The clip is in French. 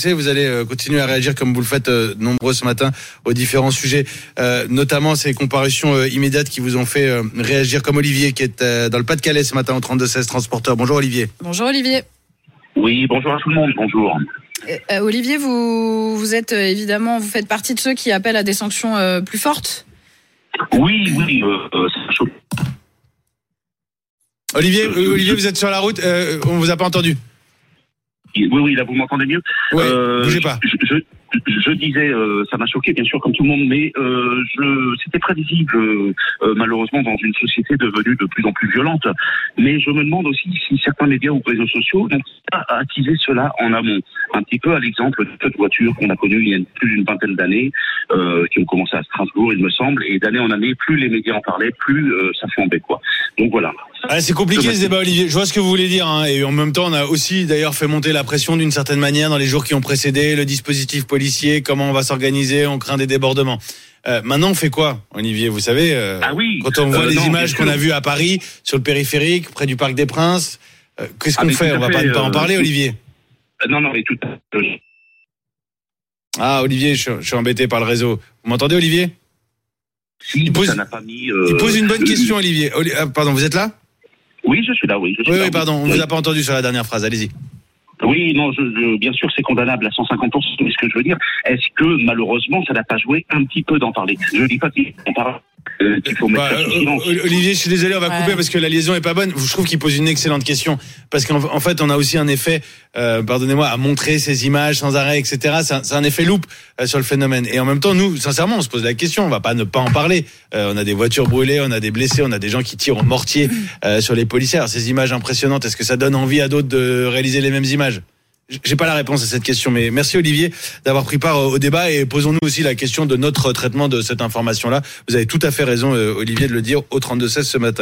Vous allez continuer à réagir comme vous le faites nombreux ce matin aux différents sujets, notamment ces comparutions immédiates qui vous ont fait réagir, comme Olivier qui est dans le Pas-de-Calais ce matin au 32-16 transporteur. Bonjour Olivier. Bonjour Olivier. Oui, bonjour à tout le monde, bonjour. Olivier, vous êtes évidemment, vous faites partie de ceux qui appellent à des sanctions plus fortes. Oui, ça choque. Olivier, vous êtes sur la route, on vous a pas entendu. Oui, là vous m'entendez mieux. Bougez pas. Je disais, ça m'a choqué bien sûr comme tout le monde, mais c'était prévisible malheureusement dans une société devenue de plus en plus violente. Mais je me demande aussi si certains médias ou réseaux sociaux n'ont pas attisé cela en amont. Un petit peu à l'exemple de cette voiture qu'on a connue il y a plus d'une vingtaine d'années, qui ont commencé à Strasbourg, il me semble, et d'année en année, plus les médias en parlaient, plus ça flambait quoi. Donc voilà. C'est compliqué ce débat, Olivier. Je vois ce que vous voulez dire, hein. Et en même temps, on a aussi d'ailleurs fait monter la pression d'une certaine manière dans les jours qui ont précédé, le dispositif policier, comment on va s'organiser, on craint des débordements. Maintenant, on fait quoi, Olivier? Vous savez, quand on voit les images qu'on a vues à Paris, sur le périphérique, près du Parc des Princes, qu'est-ce qu'on fait? On va pas en parler, Olivier. Non, mais tout à fait. Olivier, je suis embêté par le réseau. Vous m'entendez, Olivier? Il pose une bonne question, Olivier. Pardon, vous êtes là? Oui, je suis là, oui. Oui, pardon, on vous a pas entendu sur la dernière phrase, allez-y. Oui, non, bien sûr, c'est condamnable à 150%, mais ce que je veux dire, est-ce que, malheureusement, ça n'a pas joué un petit peu d'en parler? Je ne dis pas qu'il faut mettre ça sous silence. Olivier, je suis désolé, on va couper parce que la liaison est pas bonne. Je trouve qu'il pose une excellente question. Parce qu'en fait, on a aussi un effet, pardonnez-moi, à montrer ces images sans arrêt, etc. C'est un effet loupe sur le phénomène. Et en même temps, nous, sincèrement, on se pose la question. On va pas ne pas en parler. On a des voitures brûlées, on a des blessés, on a des gens qui tirent au mortier sur les policiers. Alors, ces images impressionnantes, est-ce que ça donne envie à d'autres de réaliser les mêmes images? J'ai pas la réponse à cette question, mais merci Olivier d'avoir pris part au débat et posons-nous aussi la question de notre traitement de cette information-là. Vous avez tout à fait raison, Olivier, de le dire au 32-16 ce matin.